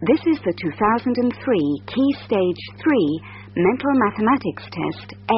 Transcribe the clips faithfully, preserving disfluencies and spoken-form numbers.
This is the two thousand three Key Stage three Mental Mathematics Test A.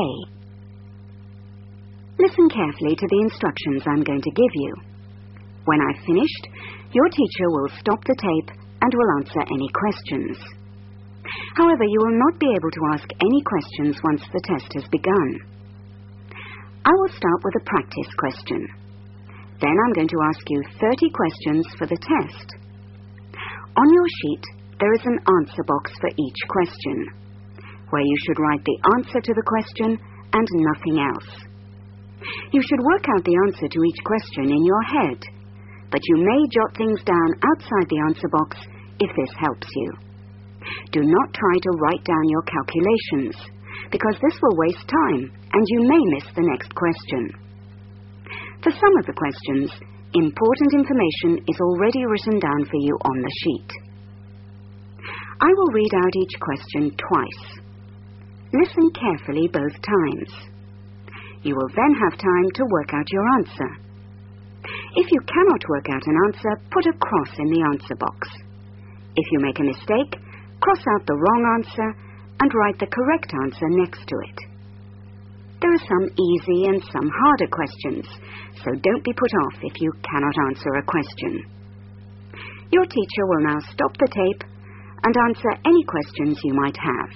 Listen carefully to the instructions I'm going to give you. When I've finished, your teacher will stop the tape and will answer any questions. However, you will not be able to ask any questions once the test has begun. I will start with a practice question. Then I'm going to ask you thirty questions for the test. On your sheet, there is an answer box for each question, where you should write the answer to the question and nothing else. You should work out the answer to each question in your head, but you may jot things down outside the answer box if this helps you. Do not try to write down your calculations, because this will waste time and you may miss the next question. For some of the questions, important information is already written down for you on the sheet. I will read out each question twice. Listen carefully both times. You will then have time to work out your answer. If you cannot work out an answer, put a cross in the answer box. If you make a mistake, cross out the wrong answer and write the correct answer next to it. There are some easy and some harder questions, so don't be put off if you cannot answer a question. Your teacher will now stop the tape and answer any questions you might have.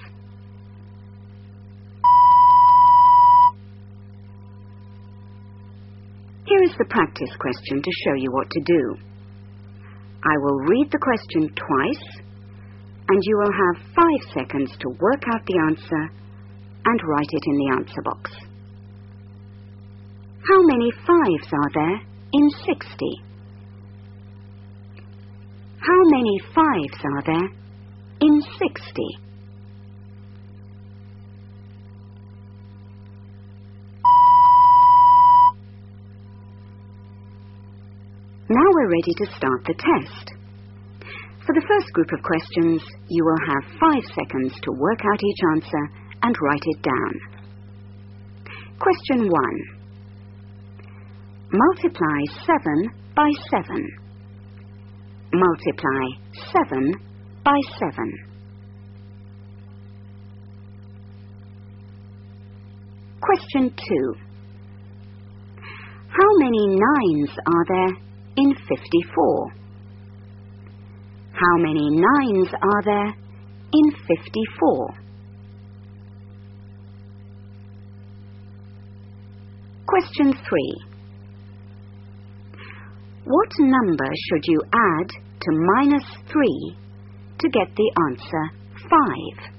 Here is the practice question to show you what to do. I will read the question twice, and you will have five seconds to work out the answer and write it in the answer box. How many fives are there in sixty? How many fives are there in sixty? Now we're ready to start the test. For the first group of questions, you will have five seconds to work out each answer and write it down. Question one. Multiply seven by seven. Multiply seven by seven. Question two. How many nines are there in fifty-four? How many nines are there in fifty-four? Question three. What number should you add to minus three to get the answer five?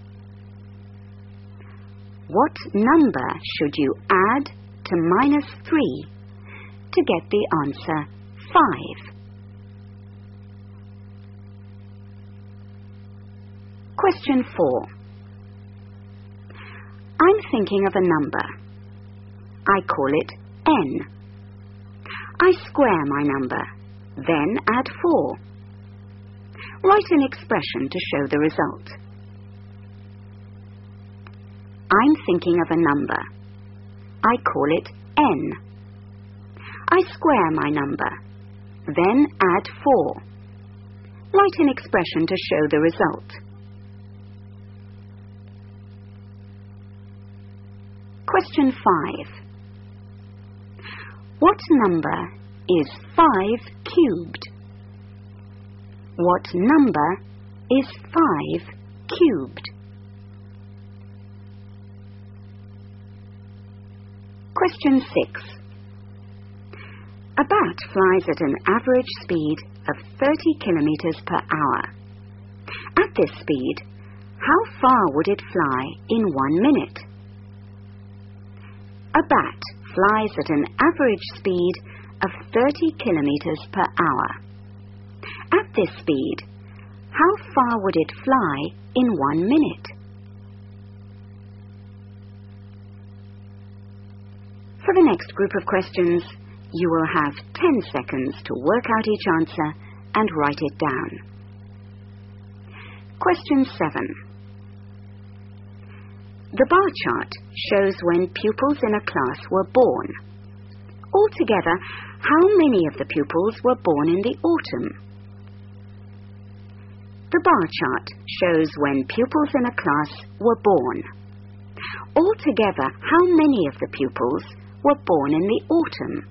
What number should you add to minus three to get the answer five? Question four. I'm thinking of a number. I call it n. I square my number, then add four. Write an expression to show the result. I'm thinking of a number. I call it n. I square my number, then add four. Write an expression to show the result. Question five. What number is five cubed? What number is five cubed? Question six. A bat flies at an average speed of thirty kilometers per hour. At this speed, how far would it fly in one minute? A bat flies at an average speed of thirty kilometers per hour. At this speed, how far would it fly in one minute? For the next group of questions, you will have ten seconds to work out each answer and write it down. Question seven. The bar chart shows when pupils in a class were born. Altogether, how many of the pupils were born in the autumn? The bar chart shows when pupils in a class were born. Altogether, how many of the pupils were born in the autumn?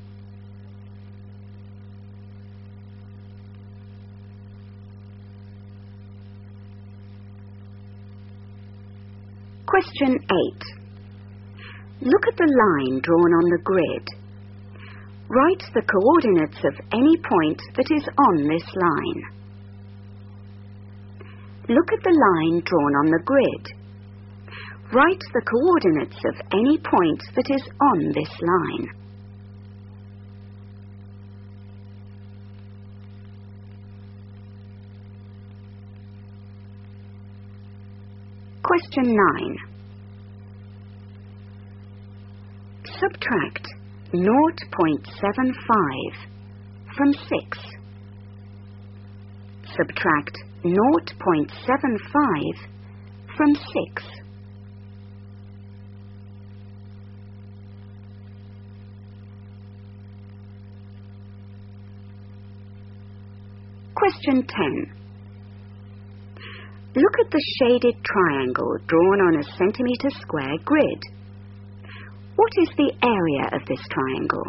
Question eight. Look at the line drawn on the grid. Write the coordinates of any point that is on this line. Look at the line drawn on the grid. Write the coordinates of any point that is on this line. Question nine. Subtract zero point seven five from six. Subtract zero point seven five from six. Question ten. Look at the shaded triangle drawn on a centimetre square grid. What is the area of this triangle?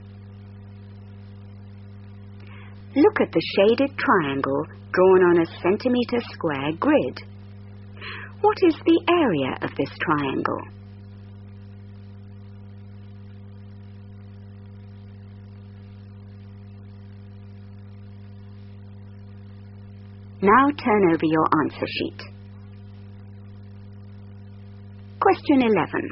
Look at the shaded triangle drawn on a centimetre square grid. What is the area of this triangle? Now turn over your answer sheet. Question eleven.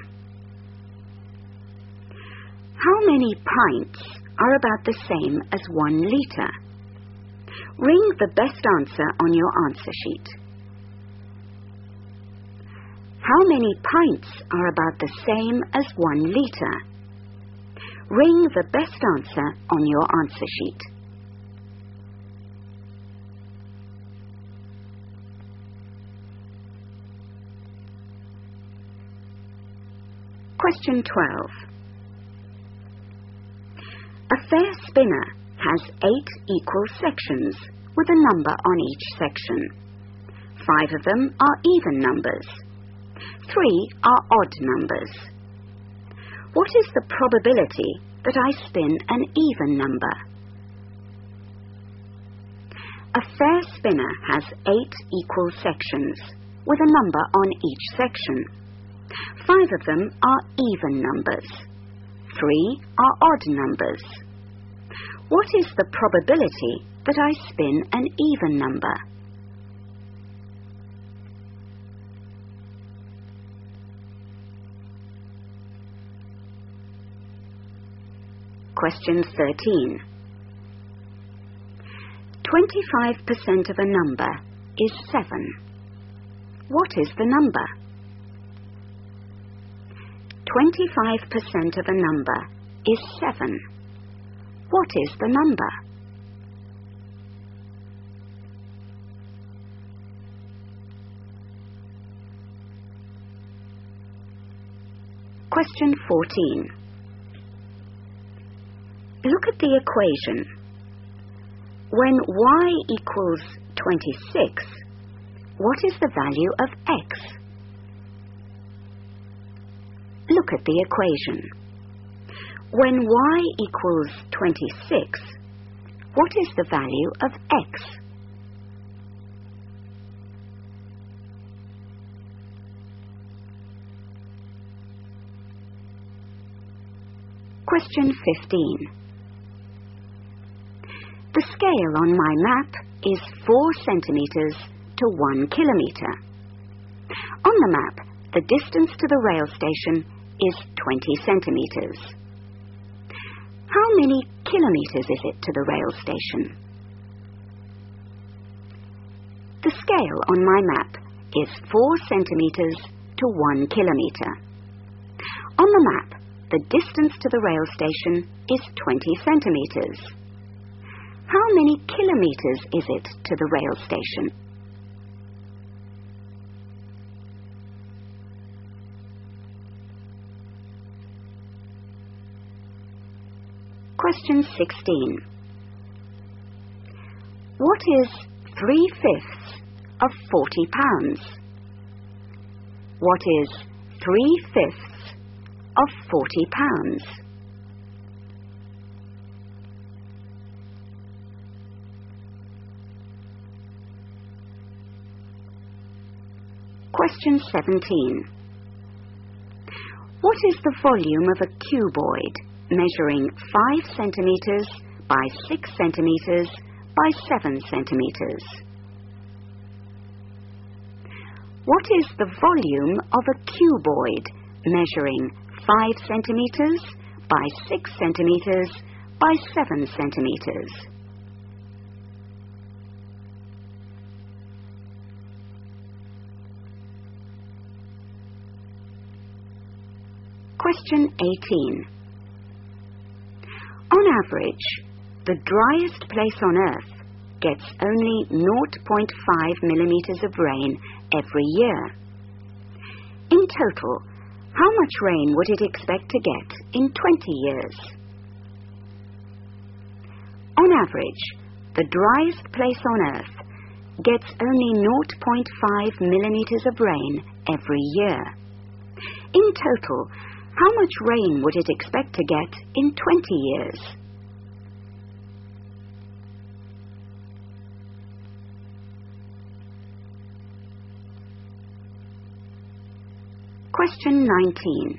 How many pints are about the same as one litre? Ring the best answer on your answer sheet. How many pints are about the same as one litre? Ring the best answer on your answer sheet. Question twelve. A fair spinner has eight equal sections with a number on each section. Five of them are even numbers. Three are odd numbers. What is the probability that I spin an even number? A fair spinner has eight equal sections with a number on each section. Five of them are even numbers. Three are odd numbers. What is the probability that I spin an even number? Question thirteen. twenty-five percent of a number is seven. What is the number? twenty-five percent of a number is seven. What is the number? Question fourteen. Look at the equation. When y equals twenty-six, what is the value of x? Look at the equation. When y equals twenty-six, what is the value of x? Question fifteen. The scale on my map is four centimetres to one kilometre. On the map, the distance to the rail station is twenty centimetres. How many kilometres is it to the rail station? The scale on my map is four centimetres to one kilometre. On the map, the distance to the rail station is twenty centimetres. How many kilometres is it to the rail station? Question sixteen. What is three-fifths of forty pounds? What is three-fifths of forty pounds? Question seventeen. What is the volume of a cuboid measuring five centimeters by six centimeters by seven centimeters? What is the volume of a cuboid measuring five centimeters by six centimeters by seven centimeters? Question eighteen. On average, the driest place on Earth gets only zero point five millimeters of rain every year. In total, how much rain would it expect to get in twenty years? On average, the driest place on Earth gets only zero point five millimeters of rain every year. In total, how much rain would it expect to get in twenty years? Question nineteen.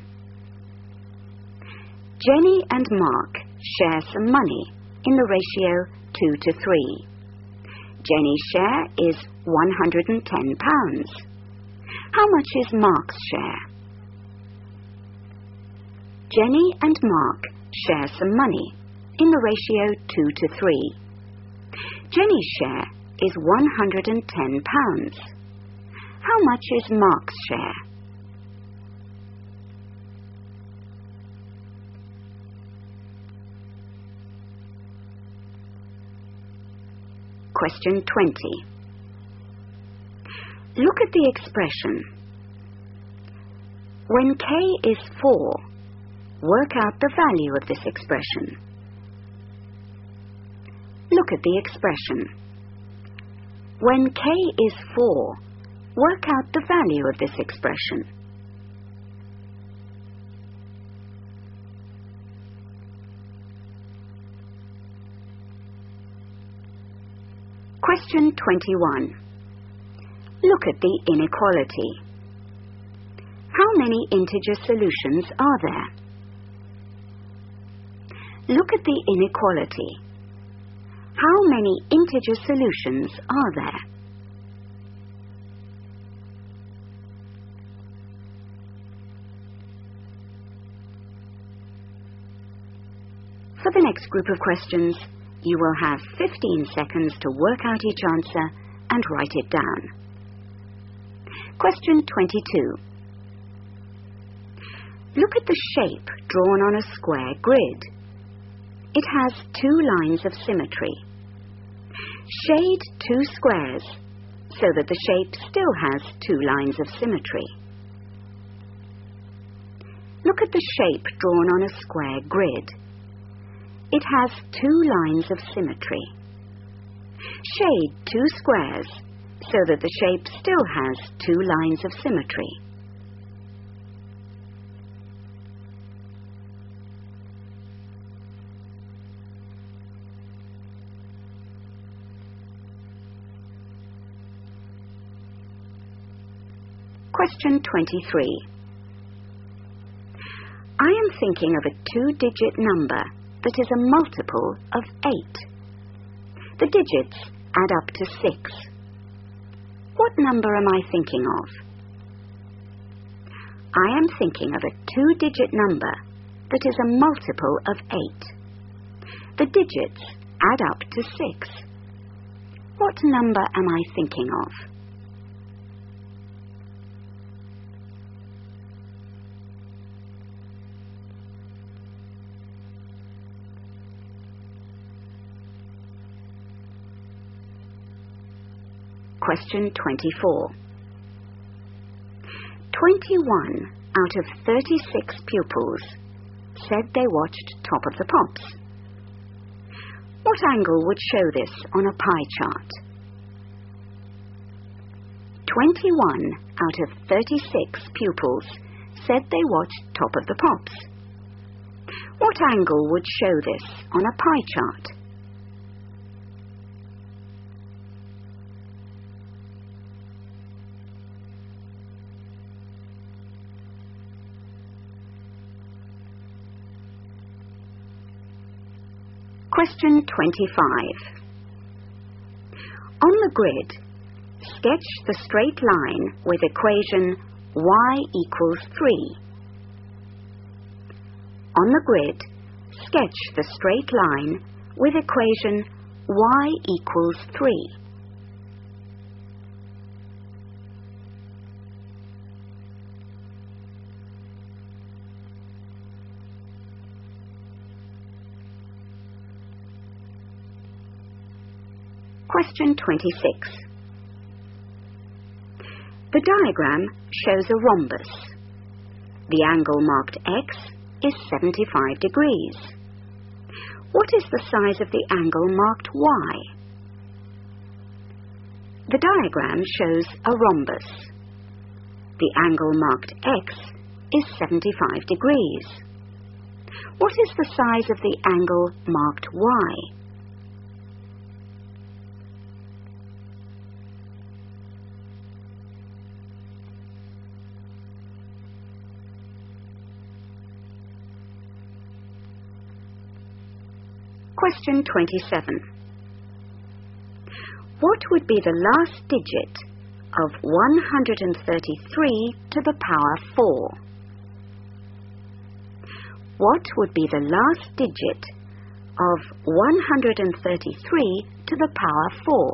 Jenny and Mark share some money in the ratio two to three. Jenny's share is one hundred ten pounds. How much is Mark's share? Jenny and Mark share some money in the ratio two to three. Jenny's share is one hundred ten pounds. How much is Mark's share? Question twenty. Look at the expression. When k is four, work out the value of this expression. Look at the expression. When k is four, work out the value of this expression. Question twenty-one. Look at the inequality. How many integer solutions are there? Look at the inequality. How many integer solutions are there? For the next group of questions, you will have fifteen seconds to work out each answer and write it down. Question twenty-two. Look at the shape drawn on a square grid. It has two lines of symmetry. Shade two squares so that the shape still has two lines of symmetry. Look at the shape drawn on a square grid. It has two lines of symmetry. Shade two squares so that the shape still has two lines of symmetry. Question twenty-three. I am thinking of a two-digit number that is a multiple of eight. The digits add up to six. What number am I thinking of? I am thinking of a two-digit number that is a multiple of eight. The digits add up to six. What number am I thinking of? Question twenty-four. twenty-one out of thirty-six pupils said they watched Top of the Pops. What angle would show this on a pie chart? twenty-one out of thirty-six pupils said they watched Top of the Pops. What angle would show this on a pie chart? Question twenty-five. On the grid, sketch the straight line with equation y equals three. On the grid, sketch the straight line with equation y equals three. Question twenty-six. The diagram shows a rhombus. The angle marked X is seventy-five degrees. What is the size of the angle marked Y? The diagram shows a rhombus. The angle marked X is seventy-five degrees. What is the size of the angle marked Y? Question twenty-seven. What would be the last digit of one hundred thirty-three to the power four? What would be the last digit of one hundred thirty-three to the power four?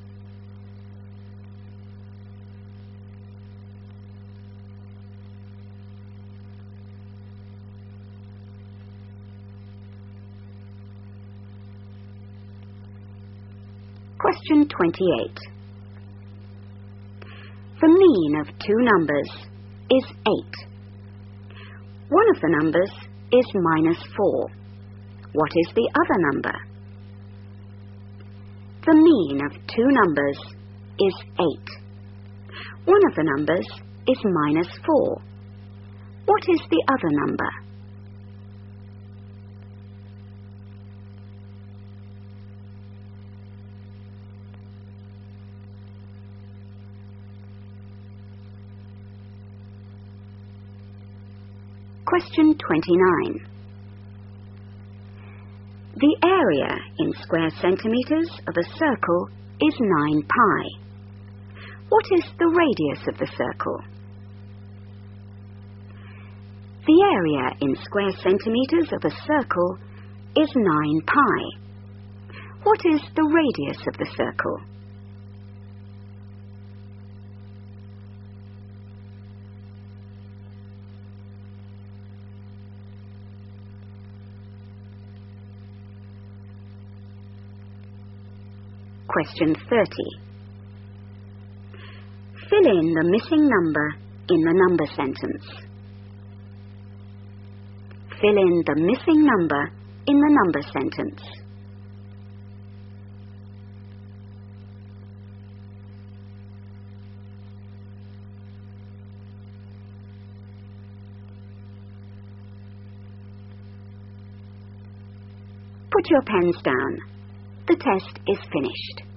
Question twenty-eight. The mean of two numbers is eight. One of the numbers is minus four. What is the other number? The mean of two numbers is eight. One of the numbers is minus four. What is the other number? Question twenty-nine. The area in square centimeters of a circle is nine pi. What is the radius of the circle? The area in square centimeters of a circle is nine pi. What is the radius of the circle? Question thirty. Fill in the missing number in the number sentence. Fill in the missing number in the number sentence. Put your pens down. The test is finished.